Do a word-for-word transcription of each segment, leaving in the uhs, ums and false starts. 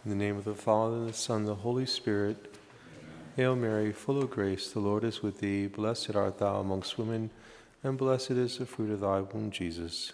In the name of the Father, and the Son, and the Holy Spirit. Hail Mary, full of grace, the Lord is with thee. Blessed art thou amongst women, and blessed is the fruit of thy womb, Jesus.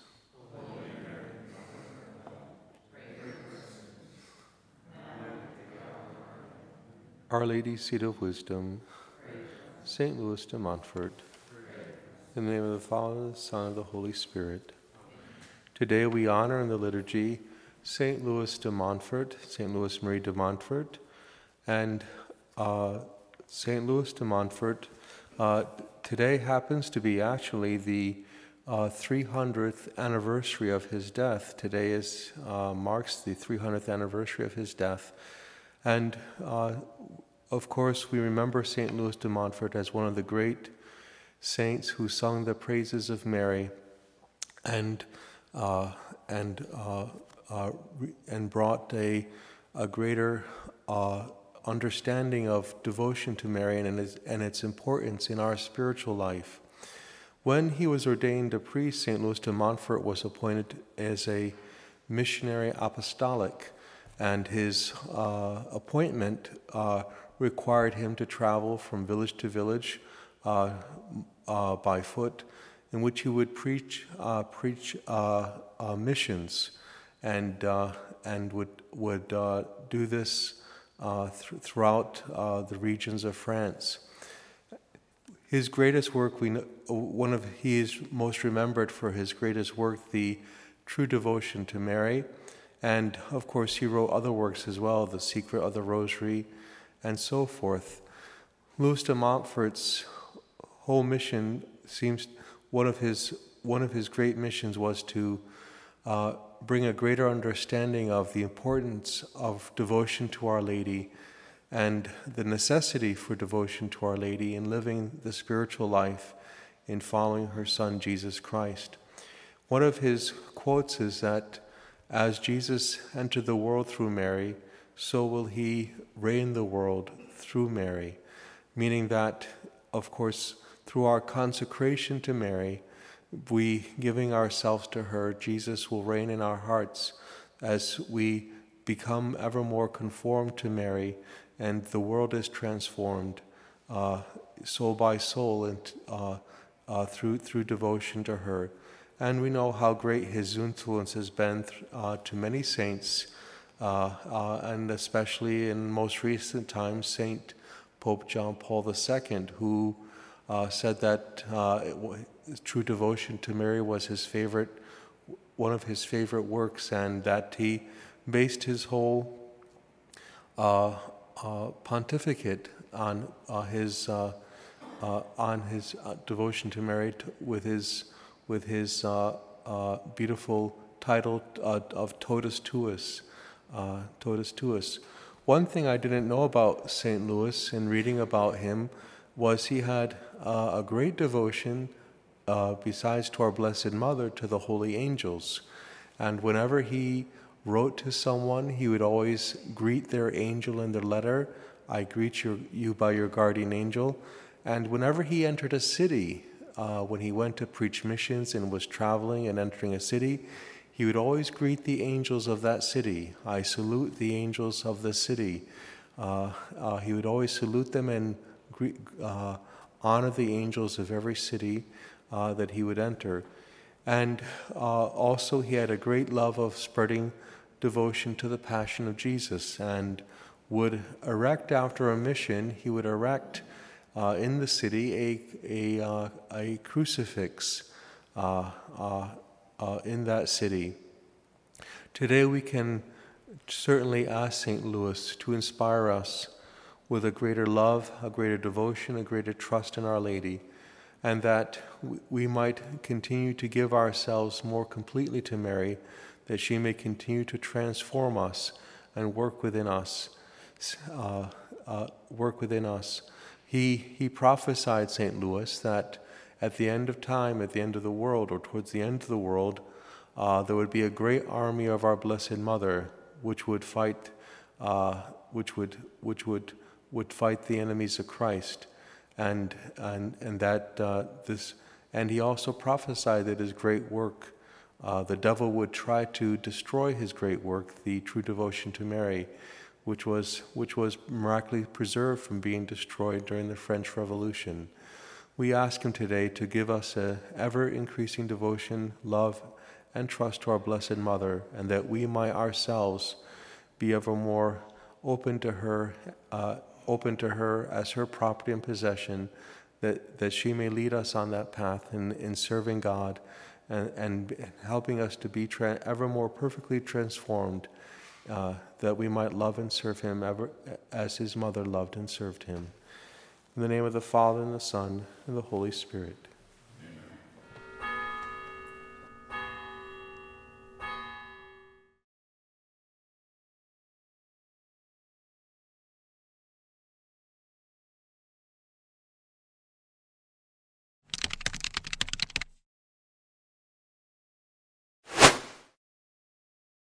Our Lady, Seat of Wisdom, Saint Louis de Montfort. In the name of the Father, the Son, and the Holy Spirit. Today we honor in the liturgy Saint Louis de Montfort, Saint Louis Marie de Montfort, and uh, Saint Louis de Montfort uh, today happens to be actually the uh, three hundredth anniversary of his death. Today is uh, marks the three hundredth anniversary of his death. And uh, of course, we remember Saint Louis de Montfort as one of the great saints who sung the praises of Mary and uh, and uh, uh, and brought a a greater uh, understanding of devotion to Mary and its, and its importance in our spiritual life. When he was ordained a priest, Saint Louis de Montfort was appointed as a missionary apostolic, and his uh, appointment uh, required him to travel from village to village uh, uh, by foot, in which he would preach uh, preach uh, uh, missions, and uh, and would would uh, do this uh, th- throughout uh, the regions of France. His greatest work, we know, one of he is most remembered for his greatest work, the True Devotion to Mary, and of course he wrote other works as well, The Secret of the Rosary, and so forth. Louis de Montfort's whole mission seems one of his one of his great missions was to uh, bring a greater understanding of the importance of devotion to Our Lady and the necessity for devotion to Our Lady in living the spiritual life in following her Son, Jesus Christ. One of his quotes is that, as Jesus entered the world through Mary, so will he reign the world through Mary, meaning that, of course, through our consecration to Mary, we giving ourselves to her, Jesus will reign in our hearts as we become ever more conformed to Mary, and the world is transformed uh, soul by soul and uh, uh, through through devotion to her. And we know how great his influence has been uh, to many saints, uh, uh, and especially in most recent times, Saint Pope John Paul the Second, who uh, said that uh, it, True Devotion to Mary was his favorite, one of his favorite works, and that he based his whole uh, uh, pontificate on uh, his uh, uh, on his uh, devotion to Mary, t- with his with his uh, uh, beautiful title uh, of Totus Tuus, uh, Totus Tuus. One thing I didn't know about Saint Louis in reading about him was he had uh, a great devotion, uh, besides to our Blessed Mother, to the holy angels. And whenever he wrote to someone, he would always greet their angel in their letter, "I greet your, you by your guardian angel." And whenever he entered a city, uh, when he went to preach missions and was traveling and entering a city, he would always greet the angels of that city. "I salute the angels of the city." Uh, uh, he would always salute them and greet, uh, honor the angels of every city uh, that he would enter. And uh, also he had a great love of spreading devotion to the Passion of Jesus, and would erect, after a mission, he would erect uh, in the city a, a, uh, a crucifix uh, uh, uh, in that city. Today we can certainly ask Saint Louis to inspire us with a greater love, a greater devotion, a greater trust in Our Lady, and that we might continue to give ourselves more completely to Mary, that she may continue to transform us and work within us, uh, uh, work within us. He, he prophesied, Saint Louis, that at the end of time, at the end of the world, or towards the end of the world, uh, there would be a great army of our Blessed Mother, which would fight, uh, which would, which would, would fight the enemies of Christ, and and and that uh, this. And he also prophesied that his great work, uh, the devil would try to destroy his great work, the True Devotion to Mary, which was, which was miraculously preserved from being destroyed during the French Revolution. We ask him today to give us an ever-increasing devotion, love, and trust to our Blessed Mother, and that we might ourselves be ever more open to her, uh, open to her as her property and possession, that, that she may lead us on that path in, in serving God and, and helping us to be tra- ever more perfectly transformed, uh, that we might love and serve him ever as his mother loved and served him. In the name of the Father, and the Son, and the Holy Spirit.